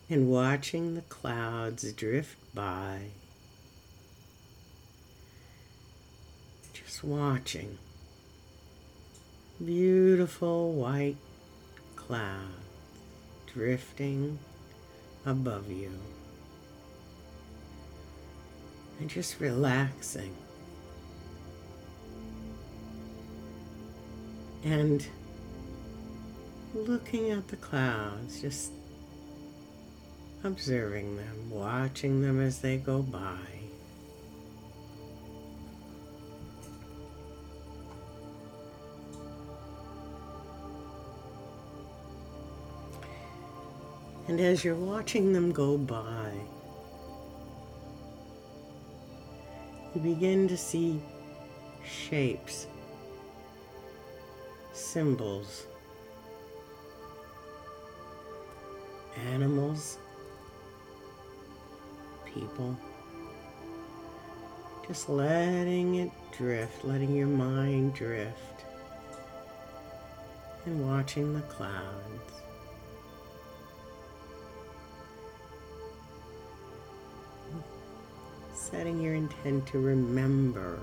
and watching the clouds drift by. Just watching beautiful white clouds drifting above you. And just relaxing. And looking at the clouds, just observing them, watching them as they go by. And as you're watching them go by, you begin to see shapes, symbols, animals, people. Just letting it drift, letting your mind drift, and watching the clouds. Setting your intent to remember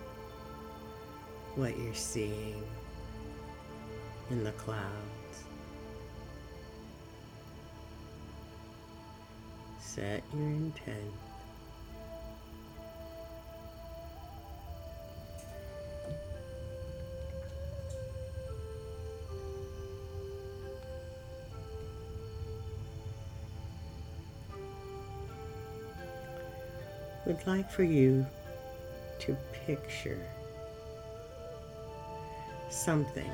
what you're seeing in the clouds. Set your intent. Would like for you to picture something.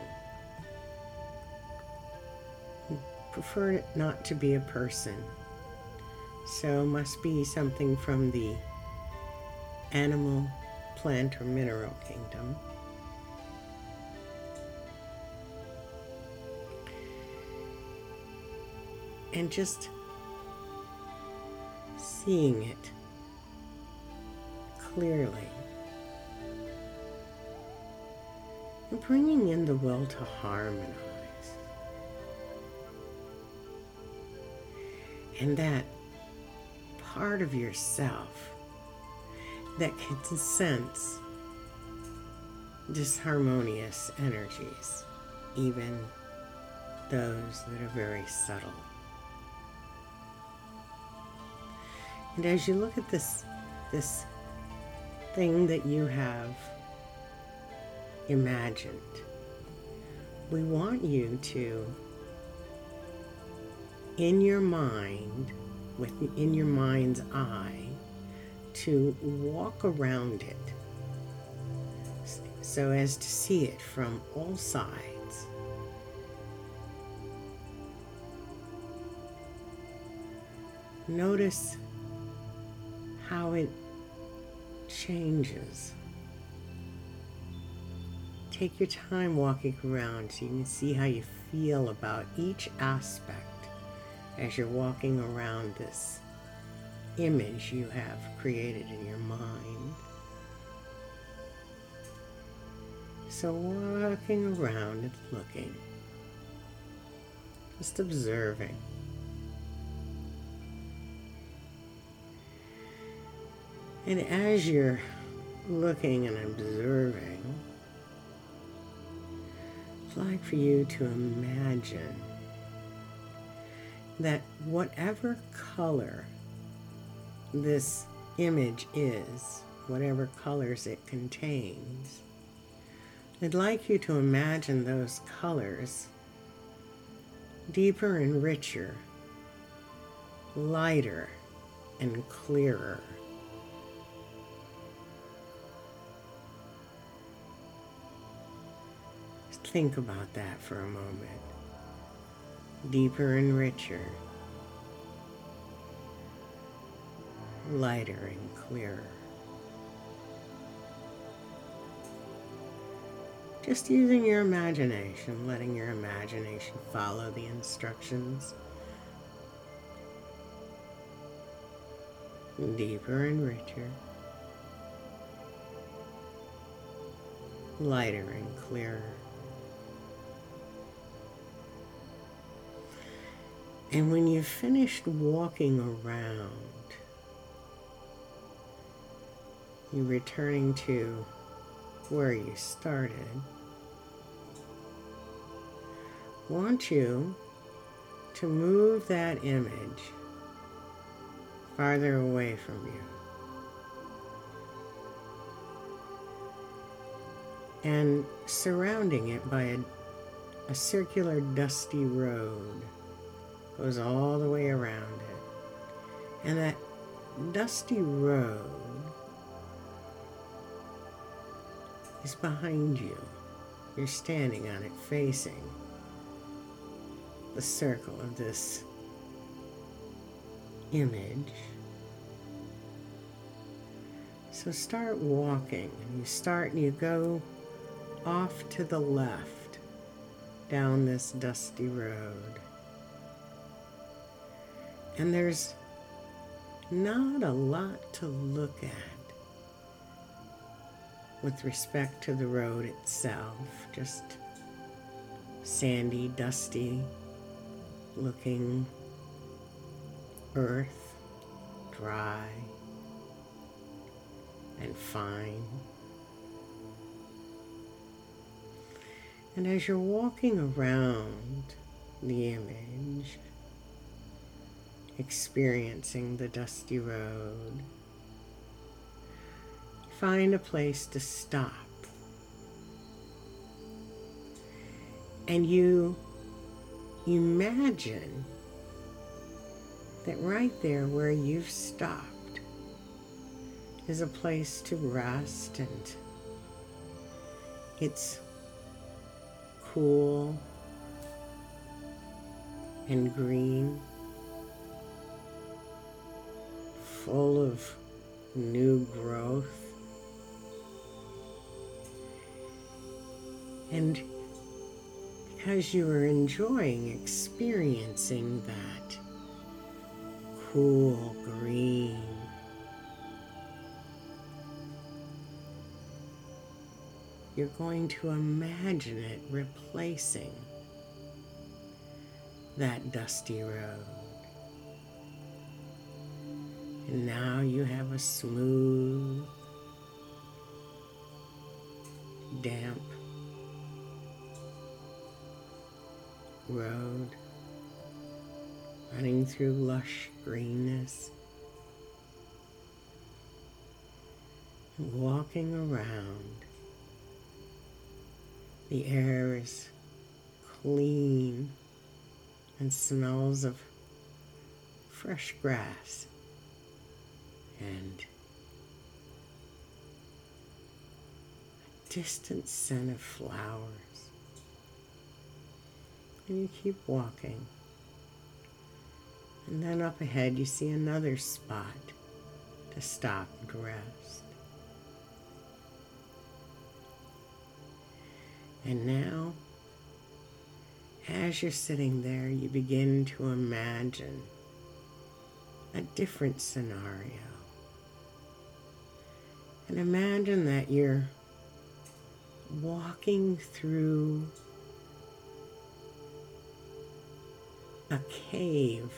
Prefer it not to be a person, so must be something from the animal, plant, or mineral kingdom. And just seeing it clearly. And bringing in the will to harmonize. And that part of yourself that can sense disharmonious energies, even those that are very subtle. And as you look at this thing that you have imagined, we want you to, in your mind, within your mind's eye, to walk around it so as to see it from all sides. Notice how it changes. Take your time walking around so you can see how you feel about each aspect as you're walking around this image you have created in your mind. So walking around and looking, just observing. And as you're looking and observing, I'd like for you to imagine that whatever color this image is, whatever colors it contains, I'd like you to imagine those colors deeper and richer, lighter and clearer. Think about that for a moment. Deeper and richer, lighter and clearer. Just using your imagination, letting your imagination follow the instructions. Deeper and richer, lighter and clearer. And when you've finished walking around, you're returning to where you started. I want you to move that image farther away from you. And surrounding it by a circular dusty road goes all the way around it. And that dusty road is behind you. You're standing on it, facing the circle of this image. So start walking, and you go off to the left down this dusty road. And there's not a lot to look at with respect to the road itself, just sandy, dusty looking earth, dry and fine. And as you're walking around the image, experiencing the dusty road, find a place to stop. And you imagine that right there where you've stopped is a place to rest, and it's cool and green, full of new growth. And because you are enjoying experiencing that cool green, you're going to imagine it replacing that dusty road. And now you have a smooth, damp road running through lush greenness, and walking around. The air is clean and smells of fresh grass and a distant scent of flowers. And you keep walking. And then up ahead you see another spot to stop and rest. And now, as you're sitting there, you begin to imagine a different scenario. And imagine that you're walking through a cave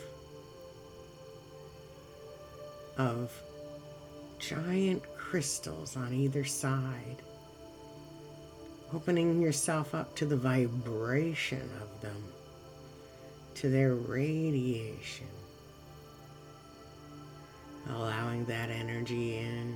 of giant crystals on either side, opening yourself up to the vibration of them, to their radiation, allowing that energy in.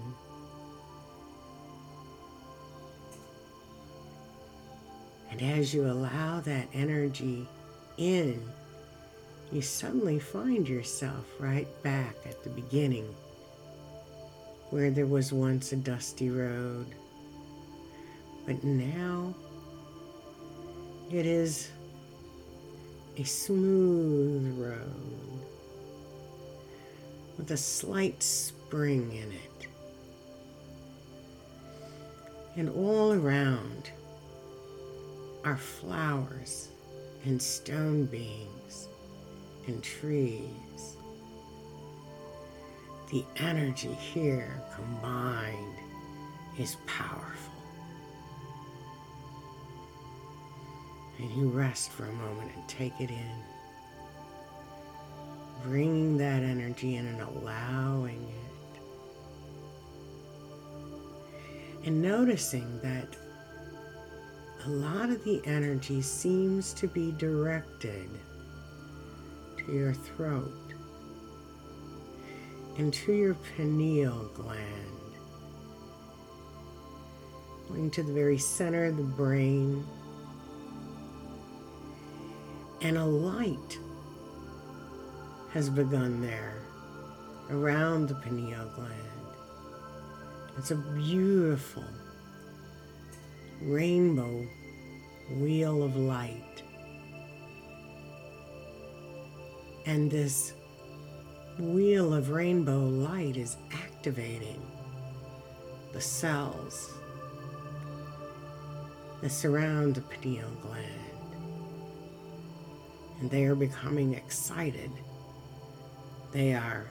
And as you allow that energy in, you suddenly find yourself right back at the beginning, where there was once a dusty road. But now it is a smooth road with a slight spring in it. And all around are flowers and stone beings and trees. The energy here combined is powerful. And you rest for a moment and take it in. bringing that energy in and allowing it. And noticing that a lot of the energy seems to be directed to your throat and to your pineal gland, going to the very center of the brain, and a light has begun there around the pineal gland. It's a beautiful rainbow wheel of light. And this wheel of rainbow light is activating the cells that surround the pineal gland. And they are becoming excited. They are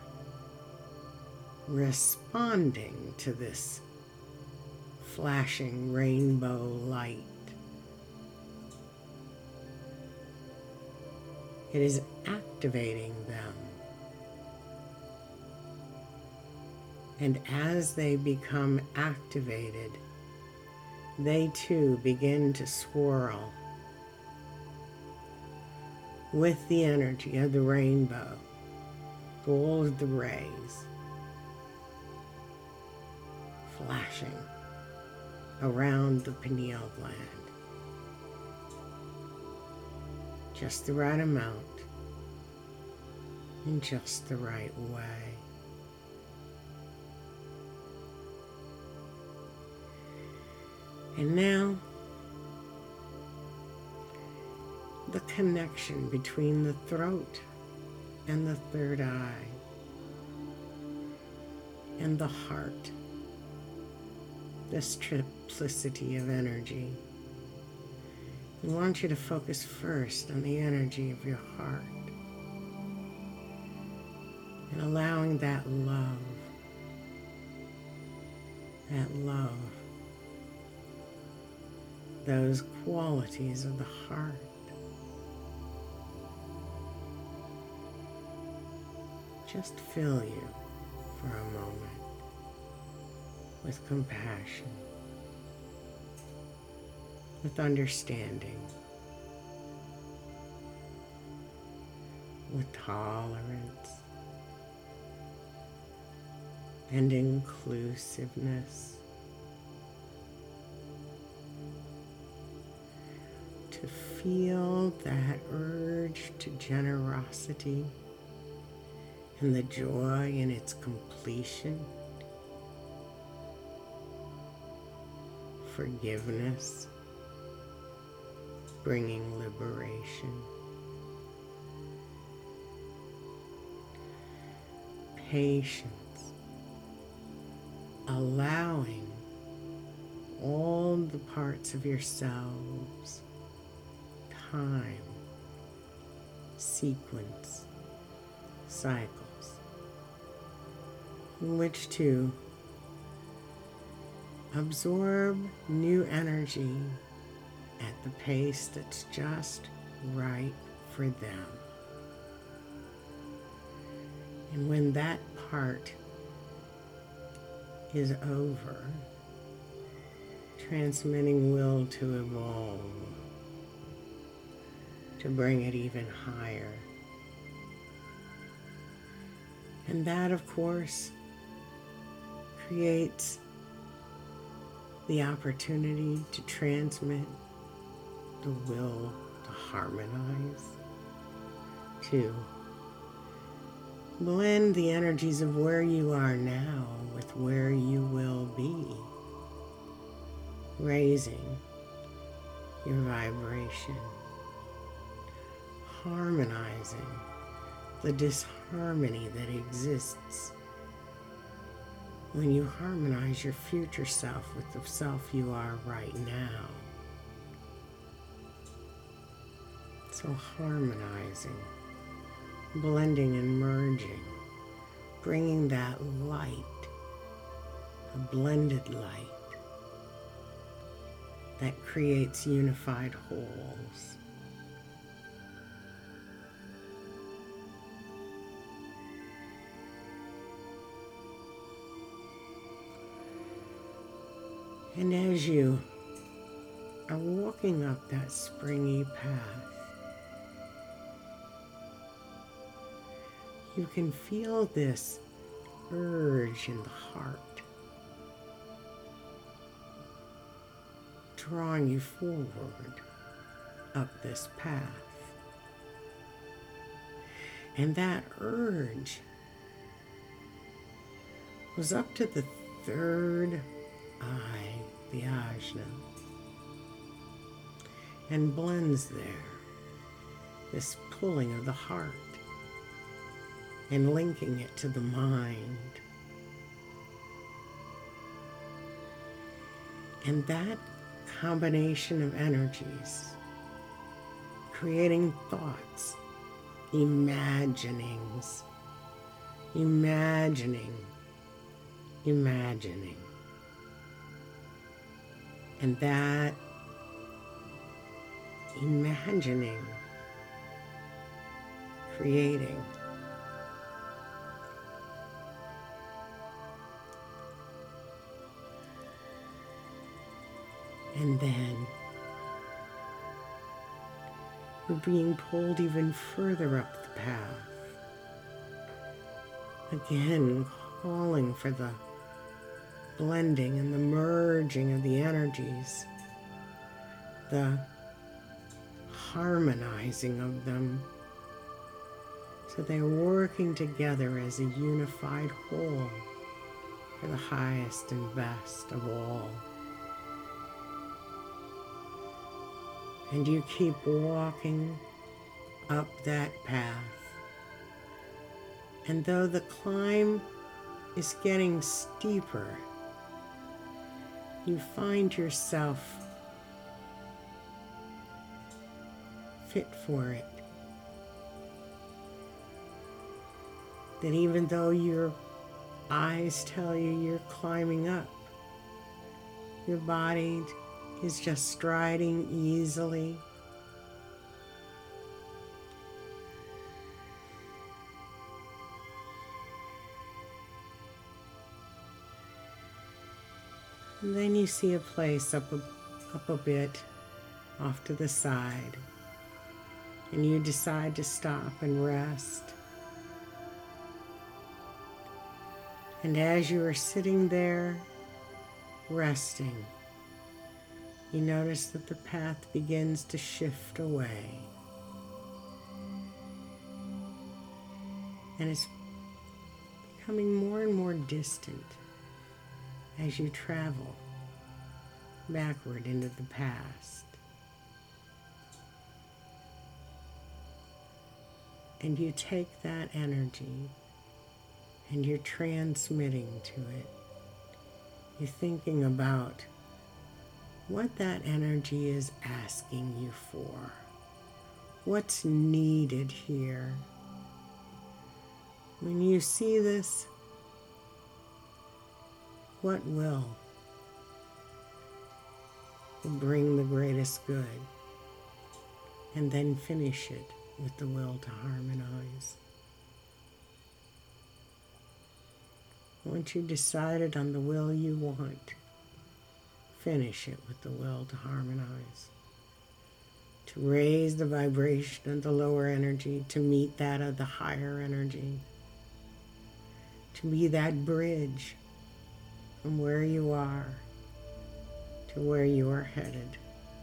responding to this flashing rainbow light. It is activating them. And as they become activated, they too begin to swirl with the energy of the rainbow, gold rays flashing around the pineal gland. Just the right amount, in just the right way. And now, the connection between the throat and the third eye and the heart, this triplicity of energy. I want you to focus first on the energy of your heart and allowing that love, those qualities of the heart just fill you for a moment with compassion, with understanding, with tolerance and inclusiveness, to feel that urge to generosity and the joy in its completion, forgiveness, bringing liberation, patience, allowing all the parts of yourselves, time, sequence, cycles, in which to absorb new energy at the pace that's just right for them. And when that part is over, transmitting will to evolve, to bring it even higher. And that, of course, creates the opportunity to transmit the will to harmonize, to blend the energies of where you are now with where you will be, raising your vibration, harmonizing the disharmony that exists when you harmonize your future self with the self you are right now. So harmonizing, blending and merging, bringing that light, a blended light that creates unified wholes. And as you are walking up that springy path, you can feel this urge in the heart, drawing you forward up this path. And that urge goes up to the third eye, the ajna, and blends there, this pulling of the heart and linking it to the mind. And that combination of energies, creating thoughts, imaginings, imagining. And that imagining, creating, and then you're being pulled even further up the path. Again, calling for the blending and the merging of the energies, the harmonizing of them, so they're working together as a unified whole for the highest and best of all. And you keep walking up that path. And though the climb is getting steeper, you find yourself fit for it. That even though your eyes tell you you're climbing up, your body is just striding easily. And then you see a place up a bit off to the side, and you decide to stop and rest. And as you are sitting there resting, you notice that the path begins to shift away. And it's becoming more and more distant as you travel backward into the past. And you take that energy and you're transmitting to it. You're thinking about what that energy is asking you for. What's needed here? When you see this, what will bring the greatest good? And then finish it with the will to harmonize. Once you've decided on the will you want, finish it with the will to harmonize. To raise the vibration of the lower energy to meet that of the higher energy. To be that bridge from where you are to where you are headed.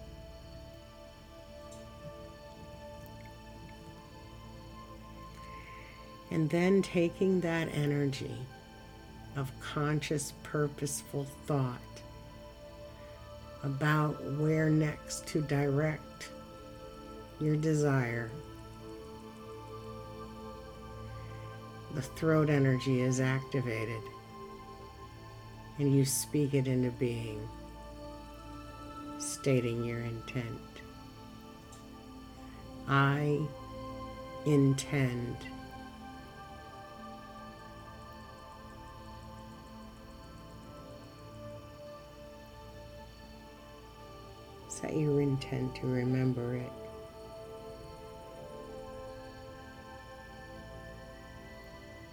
And then taking that energy of conscious, purposeful thought about where next to direct your desire, the throat energy is activated and you speak it into being, stating your intent. I intend. Set your intent to remember it.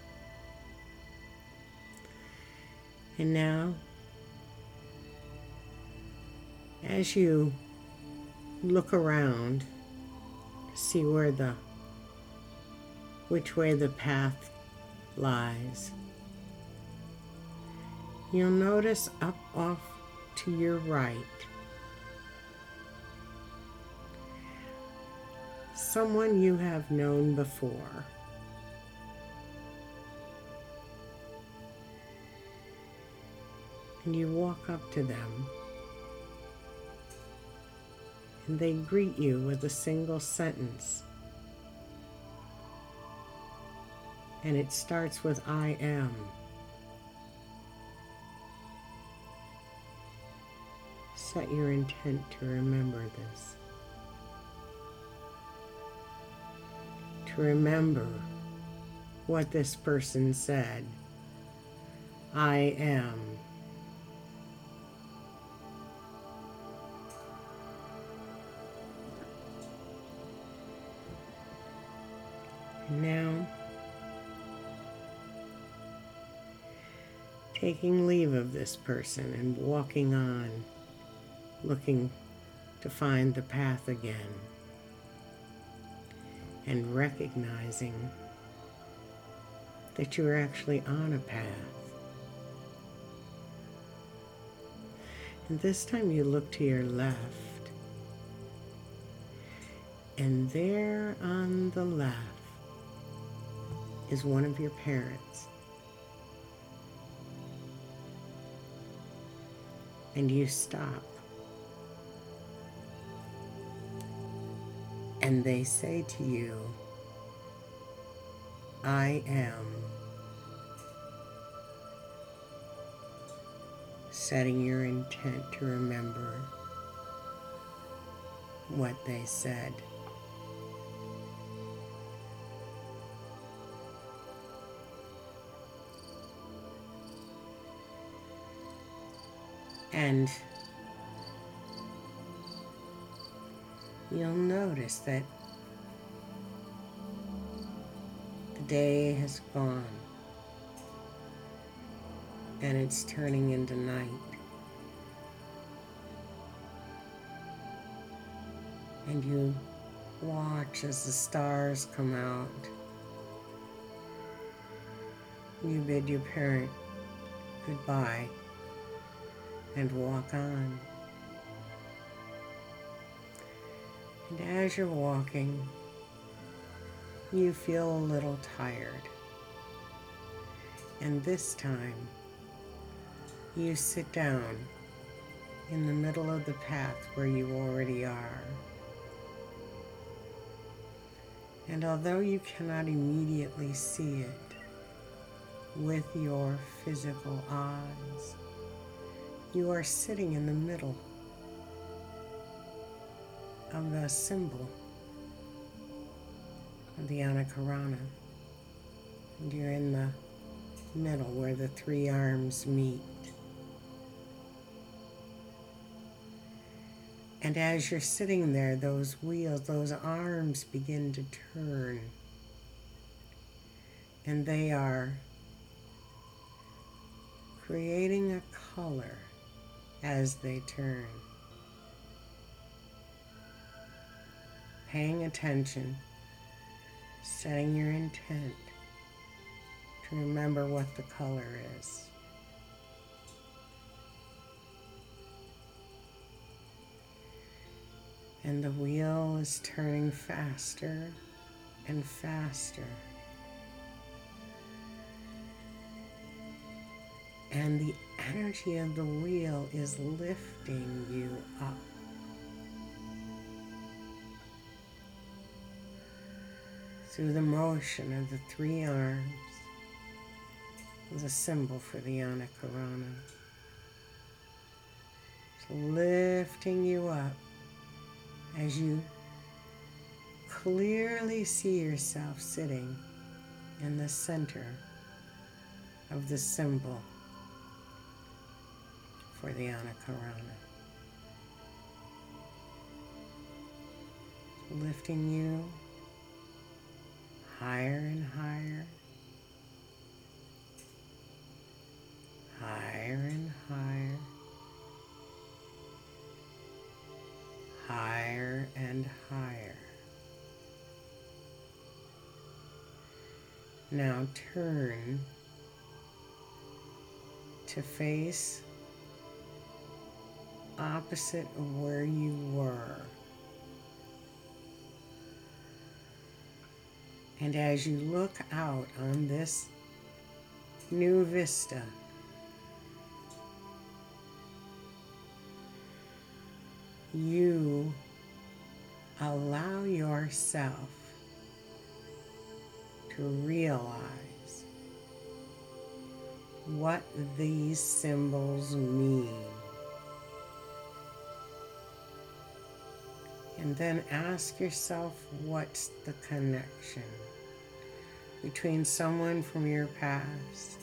And now, as you look around to see which way the path lies, you'll notice up off to your right someone you have known before. And you walk up to them, and they greet you with a single sentence. And it starts with "I am." Set your intent to remember this. To remember what this person said. I am. And now, taking leave of this person and walking on, looking to find the path again, and recognizing that you're actually on a path. And this time you look to your left, and there on the left is one of your parents. And you stop. And they say to you, I am. Setting your intent to remember what they said. And you'll notice that the day has gone and it's turning into night. And you watch as the stars come out. You bid your parent goodbye and walk on. And as you're walking, you feel a little tired. And this time, you sit down in the middle of the path where you already are. And although you cannot immediately see it with your physical eyes, you are sitting in the middle of the symbol of the Anakarana. And you're in the middle where the three arms meet. And as you're sitting there, those wheels, those arms begin to turn. And they are creating a color as they turn. Paying attention, setting your intent to remember what the color is. And the wheel is turning faster and faster. And the energy of the wheel is lifting you up. Through the motion of the three arms is a symbol for the Anakarana. So lifting you up as you clearly see yourself sitting in the center of the symbol for the Anakarana. Lifting you higher and higher, higher and higher, Now turn to face opposite of where you were. And as you look out on this new vista, you allow yourself to realize what these symbols mean. And then ask yourself, what's the connection between someone from your past,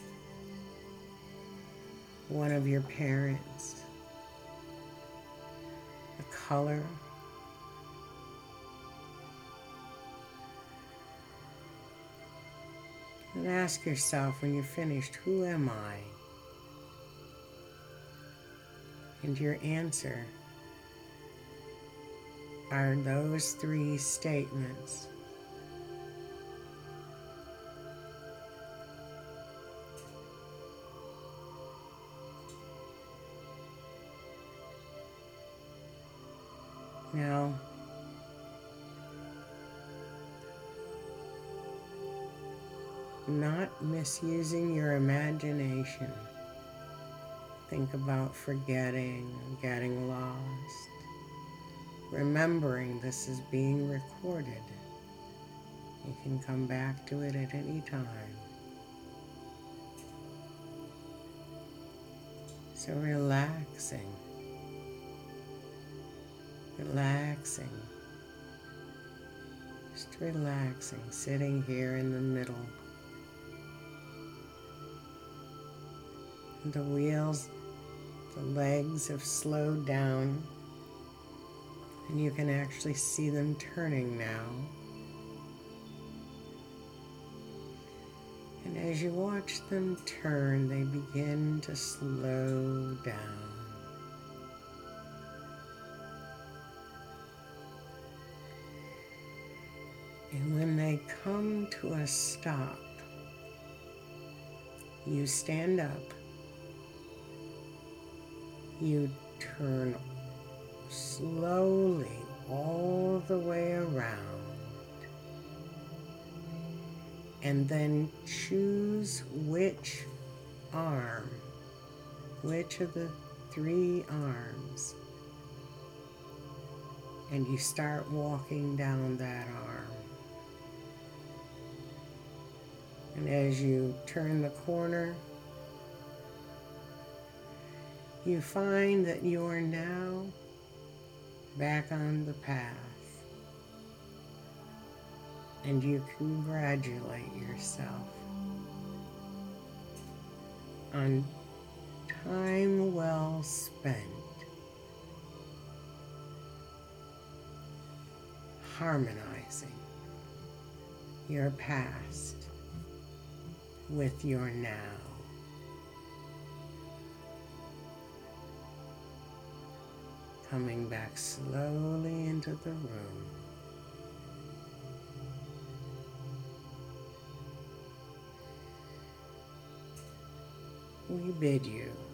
one of your parents, the color, and ask yourself when you're finished, who am I? And your answer are those three statements. Now, not misusing your imagination. Think about forgetting, getting lost. Remembering this is being recorded. You can come back to it at any time. So relaxing, just relaxing, sitting here in the middle. The wheels, the legs have slowed down, and you can actually see them turning now. And as you watch them turn, they begin to slow down. And when they come to a stop, you stand up, you turn slowly all the way around, and then choose which arm, which of the three arms, and you start walking down that arm. And as you turn the corner, you find that you are now back on the path, and you congratulate yourself on time well spent harmonizing your past with your now. Coming back slowly into the room. We bid you